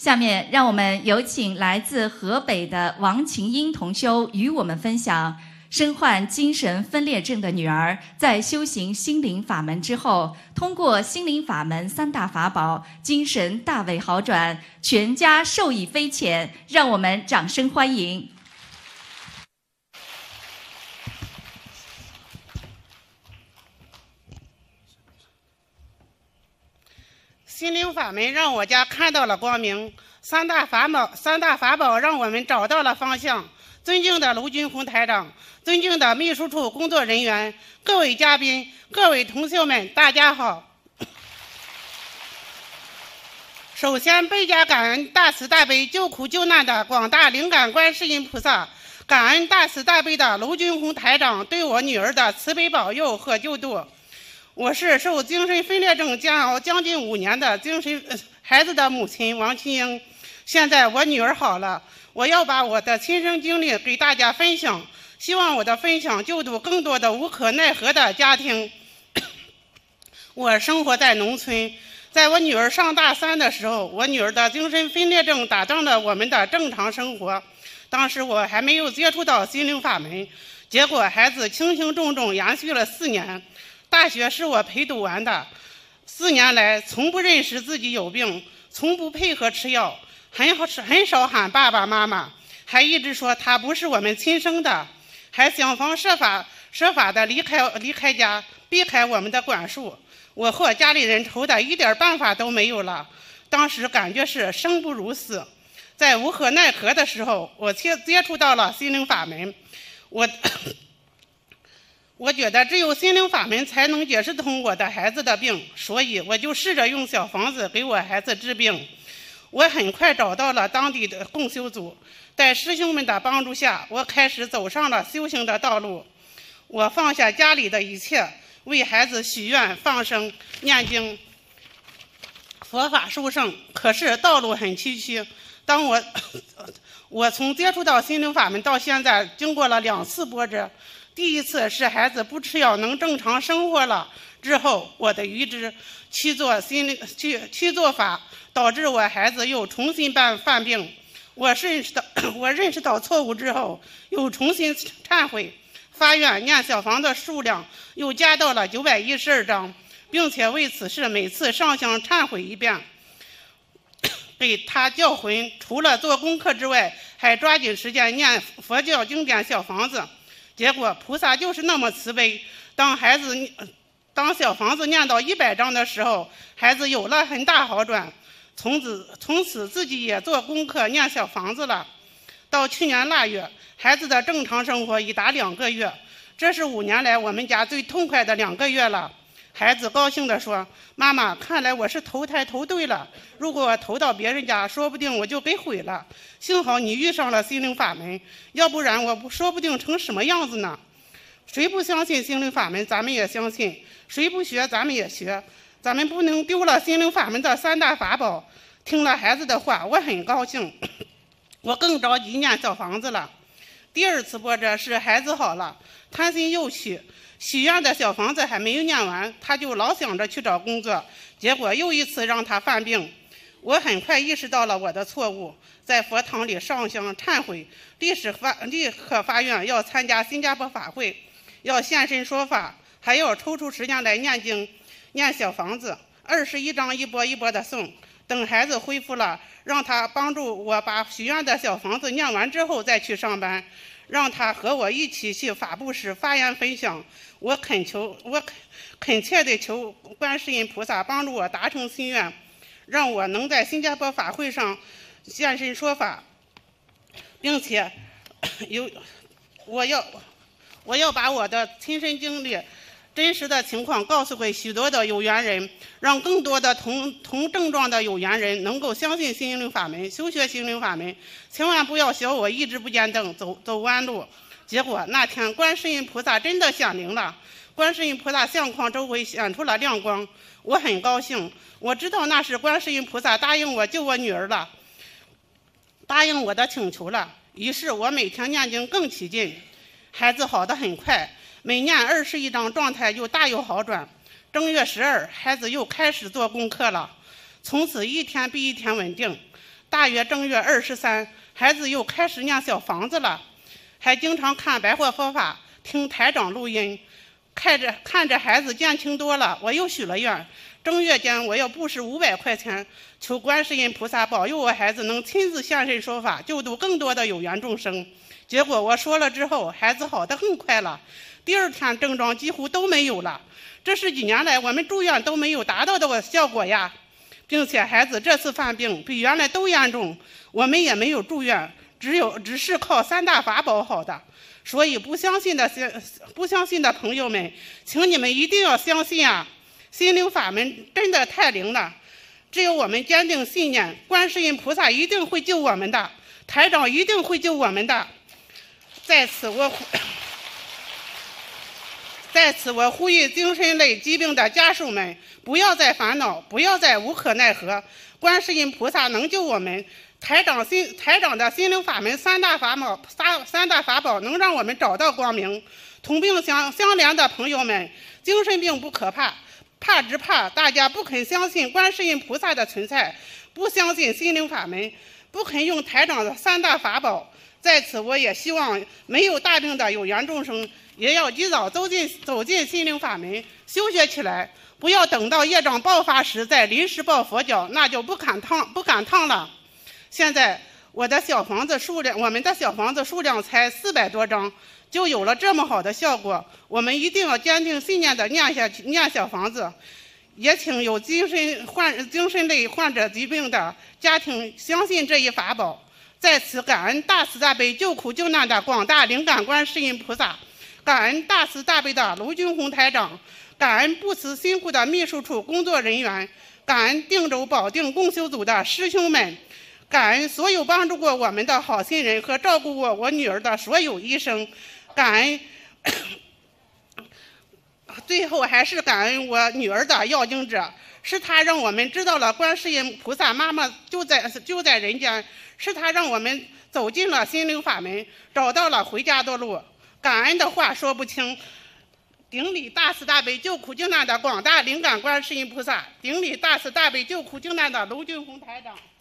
下面让我们有请来自河北的王琴英同修与我们分享身患精神分裂症的女儿在修行心灵法门之后，通过心灵法门3大法宝，精神大为好转，全家受益匪浅。让我们掌声欢迎。 心灵法门让我家看到了光明，三大法宝让我们找到了方向。尊敬的卢军红台长，尊敬的秘书处工作人员，各位嘉宾，各位同修们，大家好。首先倍加感恩大慈大悲救苦救难的广大灵感观世音菩萨，感恩大慈大悲的卢军红台长对我女儿的慈悲保佑和救度。我是受精神分裂症煎熬将近5年的孩子的母亲王琴英，现在我女儿好了，我要把我的亲身经历给大家分享，希望我的分享救度更多的无可奈何的家庭。我生活在农村，在我女儿上大3的时候，我女儿的精神分裂症打断了我们的正常生活。当时我还没有接触到心灵法门，结果孩子轻轻重重延续了4年。大学是我陪读完的，4年来从不认识自己有病，从不配合吃药，很少喊爸爸妈妈，还一直说他不是我们亲生的，还想方设法的离开家，避开我们的管束。我和家里人愁的一点办法都没有了，当时感觉是生不如死。在无可奈何的时候，我接触到了心灵法门，我觉得只有心灵法门才能解释通我的孩子的病，所以我就试着用小房子给我孩子治病。我很快找到了当地的共修组，在师兄们的帮助下，我开始走上了修行的道路。我放下家里的一切，为孩子许愿、放生、念经、佛法殊胜。可是道路很崎岖，当我从接触到心灵法门到现在，经过了2次波折。第一次是孩子不吃药能正常生活了，之后我的愚痴去做法，导致我孩子又重新犯病。我认识到错误之后，又重新忏悔，发愿念小房的数量又加到了912张，并且为此事每次上香忏悔1遍。给他教诲，除了做功课之外，还抓紧时间念佛教经典小房子。结果菩萨就是那么慈悲，当小房子念到100张的时候，孩子有了很大好转，从此自己也做功课念小房子了。到去年腊月，孩子的正常生活已达2个月，这是5年来我们家最痛快的2个月了。孩子高兴地说：“妈妈，看来我是投胎投对了，如果我投到别人家，说不定我就给毁了。幸好你遇上了心灵法门，要不然我说不定成什么样子呢？”谁不相信心灵法门，咱们也相信；谁不学，咱们也学。咱们不能丢了心灵法门的3大法宝。听了孩子的话，我很高兴，我更着急念小房子了。第2次波折是孩子好了，贪心又许愿的小房子还没有念完，他就老想着去找工作，结果又一次让他犯病。我很快意识到了我的错误，在佛堂里上香忏悔，立刻发愿要参加新加坡法会，要现身说法，还要抽出时间来念经念小房子，21张一波一波的送。等孩子恢复了，让他帮助我把许愿的小房子念完之后再去上班，让他和我一起去法布施发言分享。我恳切地求观世音菩萨帮助我达成心愿，让我能在新加坡法会上现身说法，并且我要把我的亲身经历真实的情况告诉给许多的有缘人，让更多的同症状的有缘人能够相信心灵法门，修学心灵法门，千万不要学我一直不见灯走弯路。结果那天观世音菩萨真的显灵了，观世音菩萨相框周围显出了亮光，我很高兴，我知道那是观世音菩萨答应我救我女儿了，答应我的请求了。于是我每天念经更起劲，孩子好得很快，每念21章状态就大有好转。正月12，孩子又开始做功课了，从此一天比一天稳定。 大约正月23，孩子又开始念小房子了，还经常看白话佛法，听台长录音，看着孩子减轻多了，我又许了愿，正月间我要布施500块钱，求观世音菩萨保佑我孩子能亲自现身说法，救度更多的有缘众生。结果我说了之后，孩子好得很快了，第2天症状几乎都没有了。这10几年来我们住院都没有达到的效果呀，并且孩子这次犯病比原来都严重，我们也没有住院，只是靠3大法宝好的。所以不相信的朋友们，请你们一定要相信啊！心灵法门真的太灵了，只有我们坚定信念，观世音菩萨一定会救我们的，台长一定会救我们的。在此我呼吁精神类疾病的家属们，不要再烦恼，不要再无可奈何，观世音菩萨能救我们。台长的心灵法门三大法宝能让我们找到光明。同病相怜的朋友们，精神病不可怕，怕只怕大家不肯相信观世音菩萨的存在，不相信心灵法门，不肯用台长的3大法宝。在此我也希望没有大病的有缘众生也要及早走进心灵法门，修学起来，不要等到业障爆发时再临时抱佛脚，那就不赶趟了。现在我们的小房子数量才400多张，就有了这么好的效果。我们一定要坚定信念的念小房子，也请有精神类患者疾病的家庭相信这一法宝。在此感恩大慈大悲救苦救难的广大灵感观世音菩萨，感恩大慈大悲的卢军红台长，感恩不辞辛苦的秘书处工作人员，感恩定州保定共修组的师兄们，感恩所有帮助过我们的好心人和照顾过我女儿的所有医生，感恩最后还是感恩我女儿的要经者，是她让我们知道了观世音菩萨妈妈就在人间，是她让我们走进了心灵法门，找到了回家的路。感恩的话说不清，顶礼大慈大悲救苦救难的广大灵感观世音菩萨，顶礼大慈大悲救苦救难的卢军红台长。